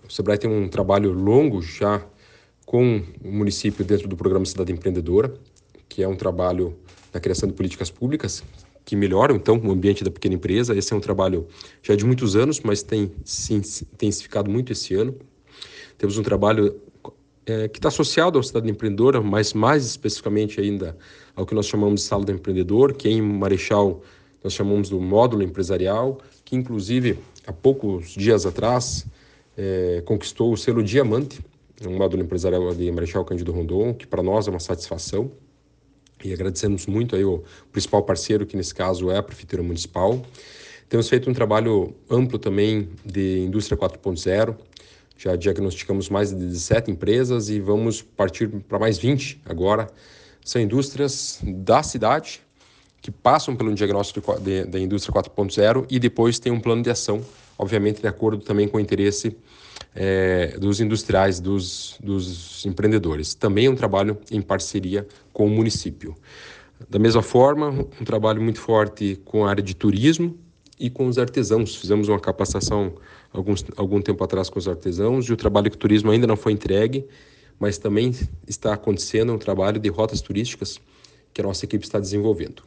o Sebrae tem um trabalho longo já com o município dentro do programa Cidade Empreendedora, que é um trabalho na criação de políticas públicas que melhoram, então, o ambiente da pequena empresa. Esse é um trabalho já de muitos anos, mas tem se intensificado muito esse ano. Temos um trabalho que está associado ao Cidade Empreendedora, mas mais especificamente ainda ao que nós chamamos de Sala do Empreendedor, que em Marechal nós chamamos do módulo empresarial, que inclusive há poucos dias atrás conquistou o selo Diamante, um módulo empresarial de Marechal Cândido Rondon, que para nós é uma satisfação. E agradecemos muito aí o principal parceiro, que nesse caso é a Prefeitura Municipal. Temos feito um trabalho amplo também de Indústria 4.0, já diagnosticamos mais de 17 empresas e vamos partir para mais 20 agora. São indústrias da cidade que passam pelo diagnóstico da Indústria 4.0 e depois tem um plano de ação, obviamente de acordo também com o interesse dos industriais, dos empreendedores. Também é um trabalho em parceria com o município. Da mesma forma, um trabalho muito forte com a área de turismo e com os artesãos. Fizemos uma capacitação algum tempo atrás com os artesãos e o trabalho com o turismo ainda não foi entregue, mas também está acontecendo um trabalho de rotas turísticas que a nossa equipe está desenvolvendo.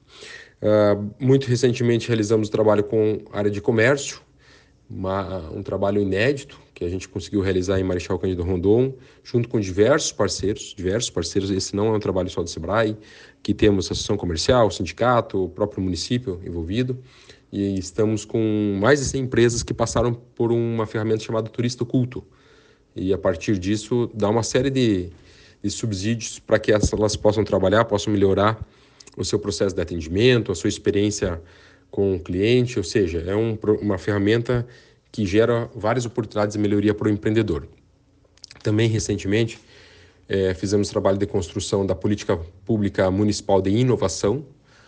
Muito recentemente realizamos trabalho com a área de comércio, um trabalho inédito que a gente conseguiu realizar em Marechal Cândido Rondon, junto com diversos parceiros. Esse não é um trabalho só do Sebrae, que temos associação comercial, sindicato, o próprio município envolvido, e estamos com mais de 100 empresas que passaram por uma ferramenta chamada Turista Oculto, e a partir disso dá uma série de subsídios para que elas possam trabalhar, possam melhorar o seu processo de atendimento, a sua experiência com o cliente, ou seja, é uma ferramenta que gera várias oportunidades de melhoria para o empreendedor. Também, recentemente, fizemos trabalho de construção da política pública municipal de inovação.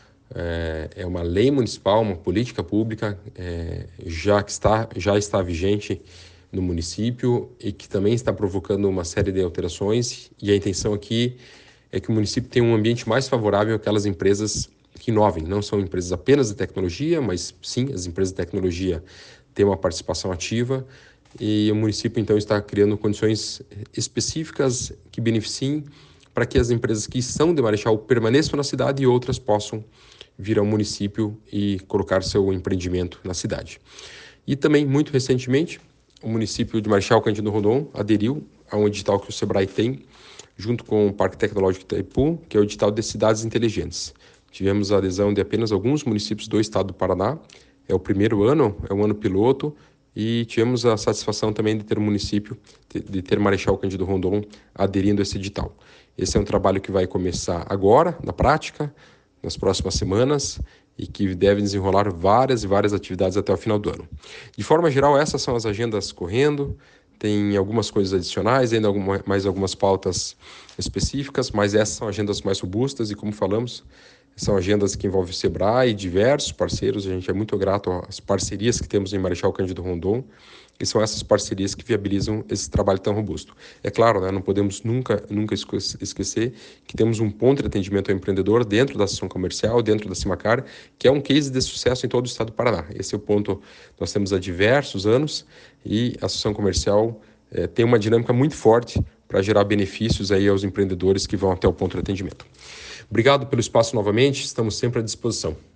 É uma lei municipal, uma política pública já está vigente no município e que também está provocando uma série de alterações, e a intenção aqui é que o município tenha um ambiente mais favorável àquelas empresas que inovem. Não são empresas apenas de tecnologia, mas sim, as empresas de tecnologia têm uma participação ativa, e o município então está criando condições específicas que beneficiem para que as empresas que são de Marechal permaneçam na cidade e outras possam vir ao município e colocar seu empreendimento na cidade. E também, muito recentemente, o município de Marechal Cândido Rondon aderiu a um edital que o Sebrae tem, junto com o Parque Tecnológico Itaipu, que é o edital de Cidades Inteligentes. Tivemos a adesão de apenas alguns municípios do estado do Paraná. É o primeiro ano, é um ano piloto, e tivemos a satisfação também de ter um município, de ter Marechal Cândido Rondon aderindo a esse edital. Esse é um trabalho que vai começar agora, na prática, nas próximas semanas, e que deve desenrolar várias e várias atividades até o final do ano. De forma geral, essas são as agendas correndo. Tem algumas coisas adicionais, ainda mais algumas pautas específicas, mas essas são agendas mais robustas e, como falamos, são agendas que envolvem o Sebrae e diversos parceiros. A gente é muito grato às parcerias que temos em Marechal Cândido Rondon, e são essas parcerias que viabilizam esse trabalho tão robusto. É claro, né, não podemos nunca esquecer que temos um ponto de atendimento ao empreendedor dentro da associação comercial, dentro da Simacar, que é um case de sucesso em todo o estado do Paraná. Esse é o ponto que nós temos há diversos anos, e a associação comercial tem uma dinâmica muito forte para gerar benefícios aí aos empreendedores que vão até o ponto de atendimento. Obrigado pelo espaço novamente, estamos sempre à disposição.